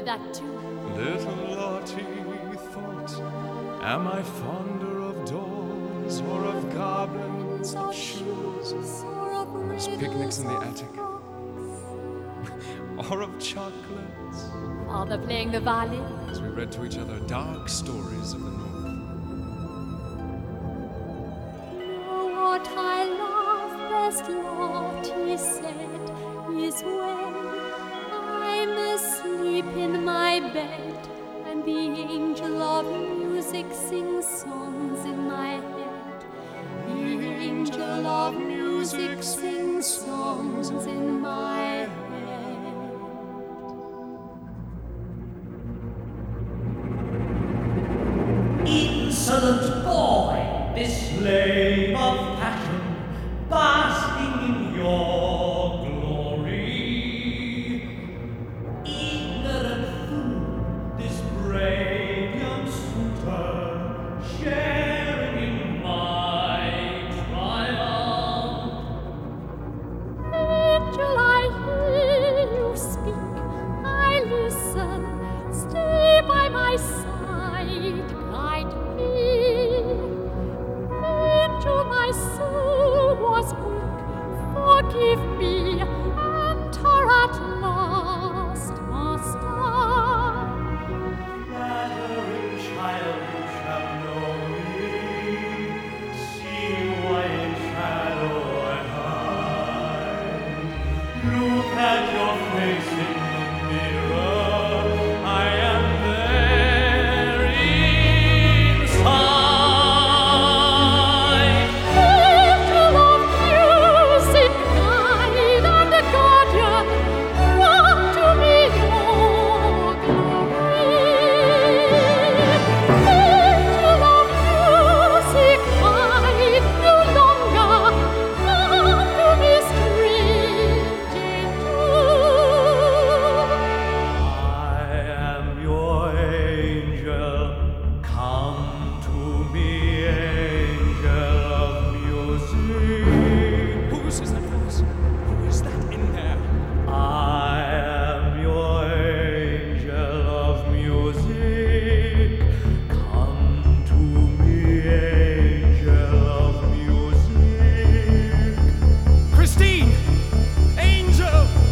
that too. Little Lottie thought, am I fonder of dolls or of goblins of shoes? Or of picnics in the attic? Or of chocolates? Father playing the violin? As we read to each other dark stories of the North. What I love best, Lottie said, is when I'm asleep in my bed and the angel of music sings songs in my head. The angel of music sings songs in my head. Insolent boy, this slave of passion, basking in your glory. Ignorant fool, this brave young suitor, sharing in my triumph. Angel, I hear you speak, I listen, stay by my side, guide me. Angel, my soul was weak, forgive